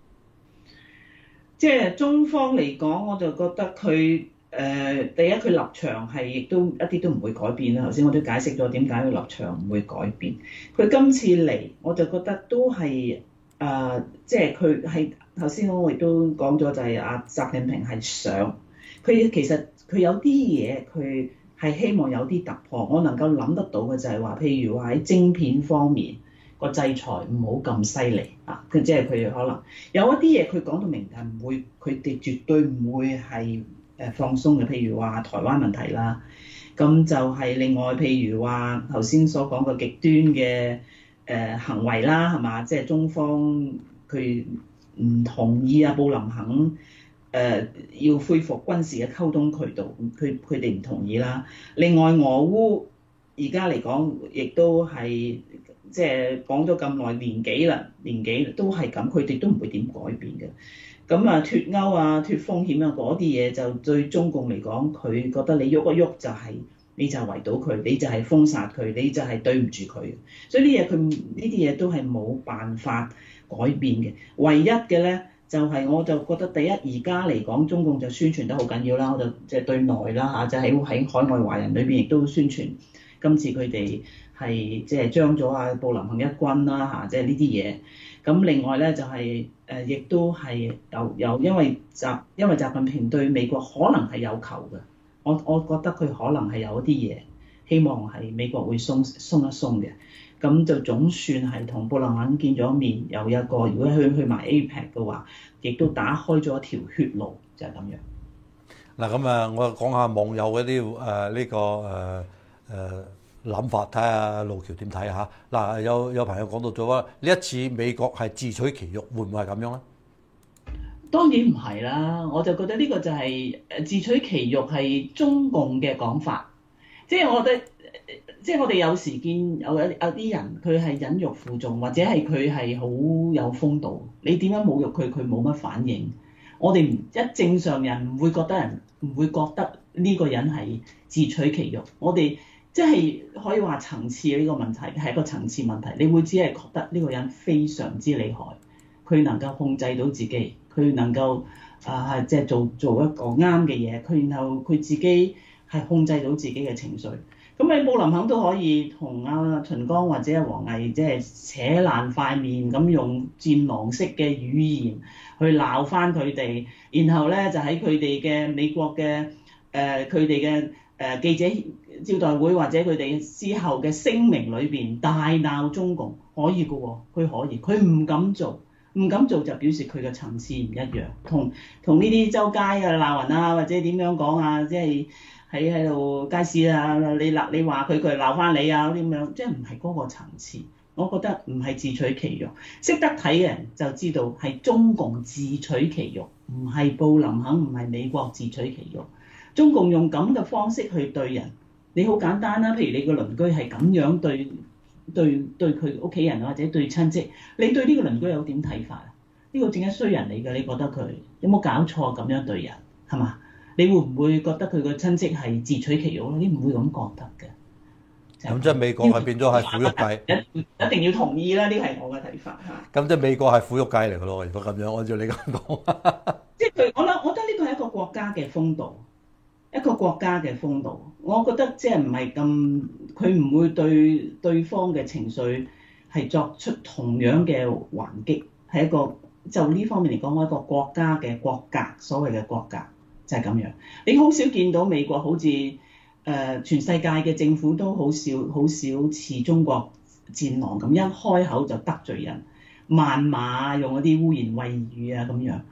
即係中方嚟講，我就覺得佢誒、呃、第一佢立場係亦都一啲都唔會改變啦。頭先我都解釋咗點解佢立場唔會改變。佢今次嚟，我就覺得都係。誒、呃，即係佢係頭先我亦都講咗，就係阿習近平係想佢其實佢有啲嘢佢係希望有啲突破。我能夠諗得到嘅就係話，譬如話喺晶片方面個制裁唔好咁犀利啊，佢即係佢可能有一啲嘢佢講到明係唔會，佢哋絕對唔會係誒放鬆嘅。譬如話台灣問題啦，咁就係另外譬如話頭先所講嘅極端嘅。誒、呃、行為啦，係嘛？即係中方佢唔同意啊，布林肯誒、呃、要恢復軍事嘅溝通渠道，佢佢哋唔同意啦。另外俄烏而家嚟講，亦都係即係講咗咁耐年幾啦，年幾都係咁，佢哋都唔會點改變嘅。咁啊脫歐啊脫風險啊嗰啲嘢就對中共嚟講，佢覺得你喐一喐就係、是。你就圍堵佢，你就係封殺佢，你就係對唔住佢。所以呢嘢佢呢啲嘢都係冇辦法改變嘅。唯一嘅咧就係、是、我就覺得第一而家嚟講，中共就宣傳得好緊要啦。我就即係對內啦嚇，就喺、是、喺海外華人裏邊亦都宣傳今次佢哋係即係將咗阿布林肯一軍啦嚇，即係呢啲嘢。咁另外咧就係、是、誒，亦都係有有因為習因為習近平對美國可能係有求嘅。我我覺得佢可能係有一啲嘢，希望係美國會鬆鬆一鬆嘅，咁就總算係同布林肯見咗面，有一個如果去去埋 A P E C 嘅話，亦都打開咗一條血路，就係、是、咁樣。 嗱咁啊，我講下網友嗰啲誒呢個誒誒諗法，睇下路橋點睇下。嗱，有有朋友講到咗話，呢一次美國係自取其辱，會唔會係咁樣咧？ 當然唔係啦，我就覺得呢個就係誒自取其辱係中共嘅講法，即係我覺得，即係我哋有時見有有啲人佢係忍辱負重，或者係佢係好有風度，你點樣侮辱佢，佢冇乜反應。我哋唔一正常人唔會覺得人唔會覺得呢個人係自取其辱。我哋即係可以話層次呢個問題係一個層次問題，你會只係覺得呢個人非常之厲害，佢能夠控制到自己。佢能夠啊，即係做做一個啱嘅嘢，佢然後佢自己係控制到自己嘅情緒。咁喺布林肯都可以同阿秦剛或者阿王毅即係扯爛塊面咁，用戰狼式嘅語言去鬧翻佢哋，然後咧就喺佢哋嘅美國嘅誒佢哋嘅誒記者招待會或者佢哋之後嘅聲明裏邊大鬧中共，可以嘅喎，佢可以，佢唔敢做。唔敢做就表示佢嘅層次唔一樣，同同呢啲周街啊鬧人啊或者點樣講啊，即係喺喺度街市啊，你鬧你話佢佢鬧翻你啊啲咁樣，即係唔係嗰個層次。我覺得唔係自取其辱，識得睇嘅人就知道係中共自取其辱，唔係布林肯，唔係美國自取其辱。中共用咁嘅方式去對人，你好簡單啦，譬如你個鄰居係咁樣對。對對佢屋企人或者對親戚，你對呢個鄰居有點睇法啊？呢、這個正係衰人嚟㗎，你覺得佢有冇搞錯咁樣對人係嘛？你會唔會覺得佢個親戚係自取其辱咧？你唔會咁覺得嘅。 咁即係美國係變咗係苦肉計， 一一定要同意啦！呢係我嘅睇法嚇。 咁即係美國係苦肉計嚟㗎咯，如果咁樣按照你咁講。 即係佢，我諗，我覺得呢個係一個國家嘅風度。一個國家嘅風度，我覺得即係唔係咁，佢唔會對對方嘅情緒係作出同樣嘅還擊，係一個就呢方面嚟講，一個國家嘅國格，所謂嘅國格就係咁樣。你好少見到美國好似誒、呃、全世界嘅政府都好少好少似中國戰狼咁，一開口就得罪人，謾罵用嗰啲污言穢語啊咁樣。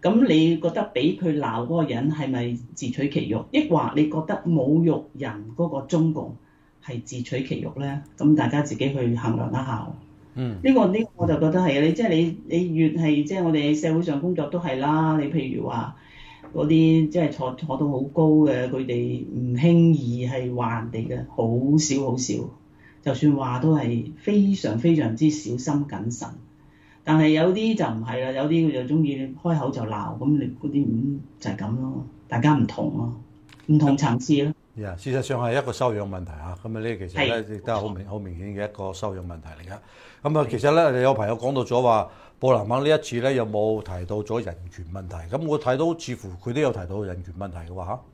咁你覺得俾佢鬧嗰個人係咪自取其辱，抑或你覺得侮辱人嗰個中共係自取其辱咧？咁大家自己去衡量一下。 嗯， 呢、個呢、個我就覺得係你即係你你越係即係我哋喺社會上工作都係啦。你譬如話嗰啲即係坐坐到好高嘅，佢哋唔輕易係話人哋嘅，好少好少。就算話都係非常非常之小心謹慎。但係有啲就唔係啦，有啲佢就中意開口就鬧，咁你嗰啲咁就係咁咯。大家唔同咯，唔同層次咯。 Yeah, 事實上係一個修養問題嚇，咁啊呢其實咧係亦都係好明好明顯嘅一個修養問題嚟㗎。咁啊其實咧，有朋友講到咗話，布林肯呢一次咧有冇提到咗人權問題？咁我睇到似乎佢都有提到人權問題嘅話嚇。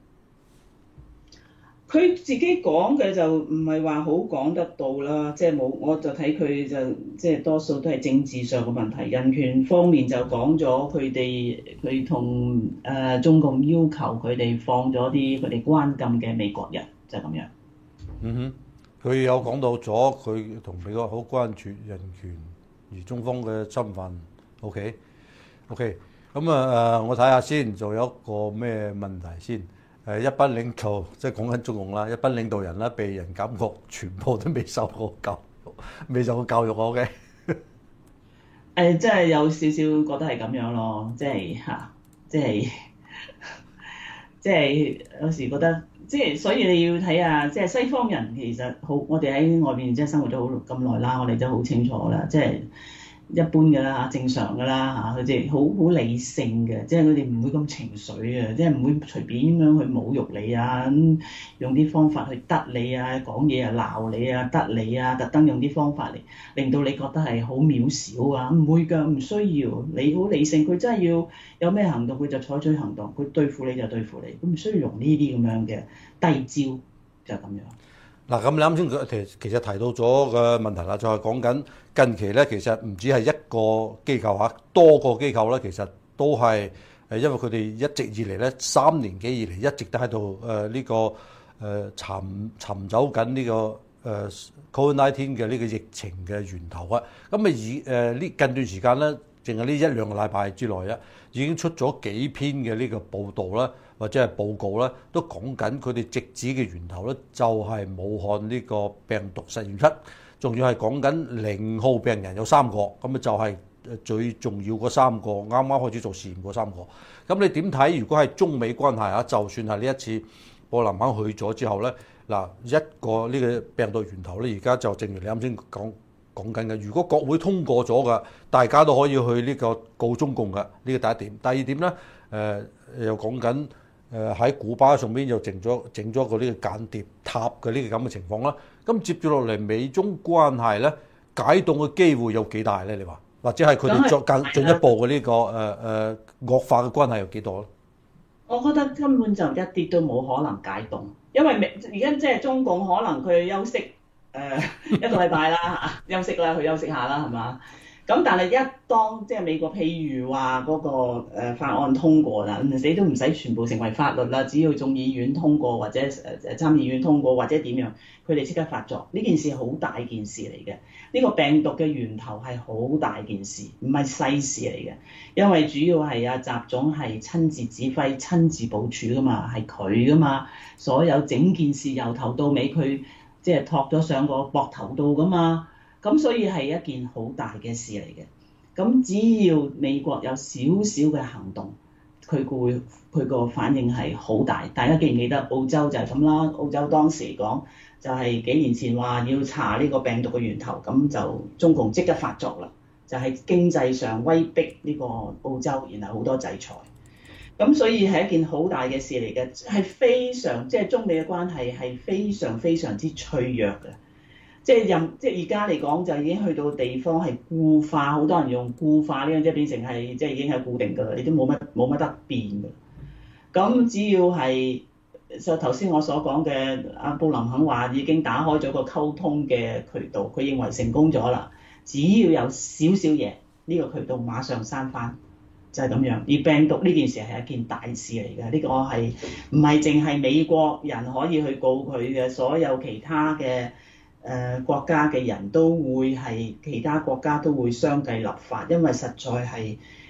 佢自己講嘅就唔係話好講得到啦，即係冇，我就睇佢就即係多數都係政治上嘅問題。人權方面就講咗佢哋佢同誒中共要求佢哋放咗啲佢哋關禁嘅美國人，就係咁樣。 嗯哼，佢有講到咗佢同美國好關注人權，而中方嘅侵犯。OK OK，咁啊誒，我睇下先，仲有一個咩問題先？誒一班領導，即係講緊中共啦，一班領導人啦，被人感覺全部都未受過教育，未受過教育我嘅。 誒，即係有少少覺得係咁樣咯，即係嚇，即係即係有時覺得，即係所以你要睇下，即係西方人其實好，我哋喺外邊即係生活咗好咁耐啦，我哋都好清楚啦，即係。一般㗎啦，正常㗎啦嚇，佢哋好好理性嘅，即係佢哋唔會咁情緒嘅，即係唔會隨便咁樣去侮辱你啊，咁用啲方法去得你啊，講嘢啊鬧你啊，得你啊，特登用啲方法嚟令到你覺得係好渺小啊，唔會㗎，唔需要，你好理性，佢真係要有咩行動佢就採取行動，佢對付你就對付你，佢唔需要用呢啲咁樣嘅低招，就係咁樣。 嗱，咁你啱先其其實提到咗個問題啦，就係講緊近期咧，其實唔止係一個機構嚇，多個機構咧，其實都係誒，因為佢哋一直以嚟咧，三年幾以嚟一直都喺度誒呢個誒尋尋找緊呢個誒 Covid 十九 嘅呢個疫情嘅源頭啊。咁啊以誒呢近段時間咧，淨係呢一兩個禮拜之內啊，已經出咗幾篇嘅呢個報導啦。或者係報告咧，都講緊佢哋直指嘅源頭咧，就係武漢呢個病毒實驗室，仲要係講緊零號病人有三個，咁啊就係最重要嗰三個，啱啱開始做試驗嗰三個。咁你點睇？如果係中美關係啊，就算係呢一次布林肯去咗之後咧，嗱一個呢個病毒源頭咧，而家就正如你啱先講講緊嘅，如果國會通過咗嘅，大家都可以去呢個告中共嘅，呢個第一點。第二點咧，誒、呃、又講緊。誒喺古巴上邊又整咗整咗個呢個間諜塔嘅呢個咁嘅情況啦，咁接住落嚟美中關係咧解凍嘅機會有幾大咧？你話或者係佢哋作更進一步嘅呢、這個誒誒、呃、惡化嘅關係有幾多咧？ 我覺得根本就一啲都冇可能解凍，因為美而家即係中共可能佢休息誒、呃、一個禮拜啦嚇，休息啦，佢休息下啦，係嘛？咁但係一當即係美國譬如話嗰個法案通過啦，唔死都唔使全部成為法律啦，只要眾議院通過或者誒誒參議院通過或者點樣，佢哋即刻發作。呢件事好大件事嚟嘅，呢個病毒嘅源頭係好大件事，唔係細事嚟嘅，因為主要係阿習總係親自指揮、親自部署噶嘛，係佢噶嘛，所有整件事由頭到尾佢即係托咗上個膊頭度噶嘛。咁所以係一件好大嘅事嚟嘅。咁只要美國有少少嘅行動，佢會佢個反應係好大。大家記唔記得澳洲就係咁啦？澳洲當時講就係幾年前話要查呢個病毒嘅源頭，咁就中共即刻發作啦，就係經濟上威逼呢個澳洲，然後好多制裁。咁所以係一件好大嘅事嚟嘅，係非常即係中美嘅關係係非常非常之脆弱嘅。即係任即係而家嚟講就已經去到地方係固化，好多人用固化呢樣即係變成係即係已經係固定㗎啦，你都冇乜冇乜得變㗎。咁只要係就頭先我所講嘅阿布林肯話已經打開咗個溝通嘅渠道，佢認為成功咗啦。只要有少少嘢，呢個渠道馬上閂返，就係咁樣。而病毒呢件事係一件大事嚟嘅，呢個係唔係淨係美國人可以去告佢嘅，所有其他嘅。誒、呃、國家嘅人都會係其他國家都會相繼立法，因為實在係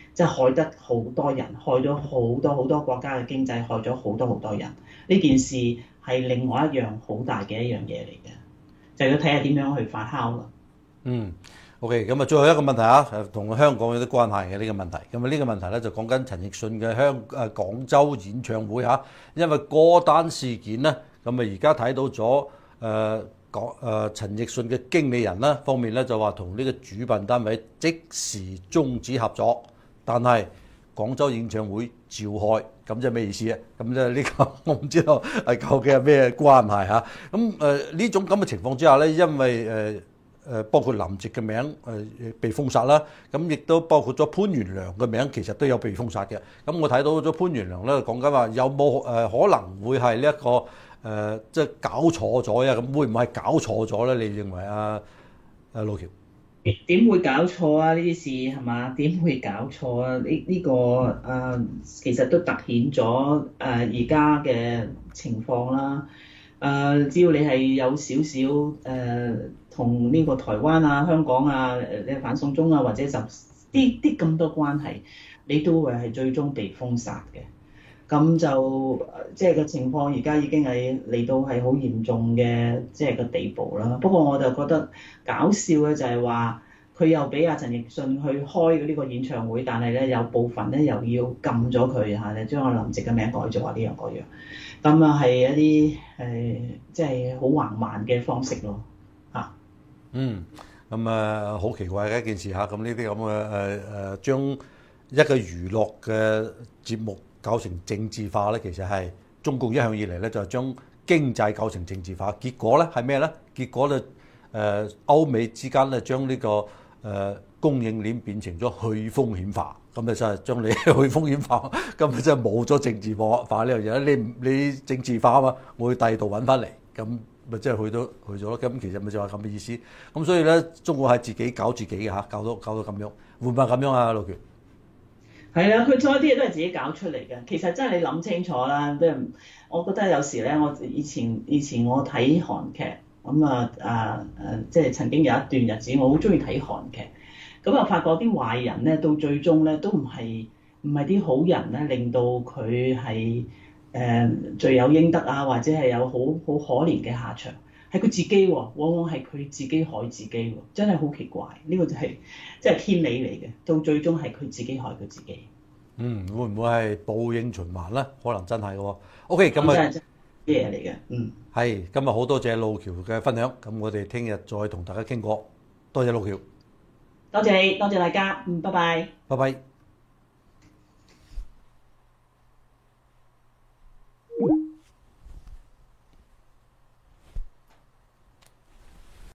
即係害得好多人，害咗好多好多國家嘅經濟，害咗好多好多人。呢件事係另外一樣好大嘅一樣嘢嚟嘅，就要睇下點樣去發酵啦。 嗯，OK，咁啊，最後一個問題啊，誒同香港有啲關係嘅呢個問題。咁啊，呢個問題咧就講緊陳奕迅嘅香誒廣州演唱會嚇，因為歌單事件咧，咁啊而家睇到咗誒講誒陳奕迅嘅經理人啦方面咧就話同呢個主辦單位即時終止合作，但係廣州演唱會召開，咁即係咩意思啊？咁即係呢個我唔知道係究竟係咩關係嚇。咁誒呢種咁嘅情況之下咧，因為誒。呃誒包括林夕嘅名誒被封殺啦，咁亦都包括咗潘源良嘅名，其實都有被封殺嘅。咁我睇到咗潘源良咧講緊話有冇誒可能會係呢一個誒即係搞錯咗呀？咁會唔會係搞錯咗咧？你認為啊？誒路橋點會搞錯啊？呢啲事係嘛？點會搞錯啊？呢呢、呢個誒、呃、其實都突顯咗誒而家嘅情況啦。誒、呃、只要你係有少少誒同呢個台灣啊、香港啊、誒反送中啊，或者就啲啲咁多關係，你都會係最終被封殺嘅。咁就即係個情況而家已經係嚟到係好嚴重嘅即係個地步啦。不過我就覺得搞笑嘅就係話，佢又俾阿陳奕迅去開呢個演唱會，但係咧有部分咧又要禁咗佢嚇，將阿林夕嘅名改咗啊，呢樣嗰樣。咁啊係一啲誒即係好橫蠻嘅方式咯嚇。 嗯，咁啊好奇怪嘅一件事嚇，咁呢啲咁嘅誒誒將一個娛樂嘅節目搞成政治化咧，其實係中共一向以嚟咧就係將經濟搞成政治化，結果咧係咩咧？結果咧誒歐美之間咧將呢個誒供應鏈變成咗去風險化。咁咪真係將你去風險化，根本真係冇咗政治化化呢樣嘢。你你政治化啊嘛，我去第二度揾翻嚟，咁咪即係去到去咗咯。咁其實咪就係咁嘅意思。咁所以咧，中國係自己搞自己嘅嚇，搞到搞到咁樣，會唔會咁樣啊？路橋係啊，佢所有啲嘢都係自己搞出嚟嘅。其實真係你諗清楚啦，即係我覺得有時咧，我以前以前我睇韓劇咁啊啊誒，即係曾經有一段日子我好中意睇韓劇。咁啊，發覺啲壞人咧，到最終咧都唔係唔係啲好人咧，令到佢係誒罪有應得啊，或者係有好好可憐嘅下場，係佢自己喎，往往係佢自己害自己喎，真係好奇怪，呢、這個就係即係天理嚟嘅，到最終係佢自己害佢自己。 嗯，會唔會係報應循環咧？可能真係嘅喎。OK，咁啊， 真係真嘢嚟嘅，嗯， 係今日好多謝路橋嘅分享，咁我哋聽日再同大家傾過，多謝路橋， 多謝你，多謝大家，嗯，拜拜， 拜拜。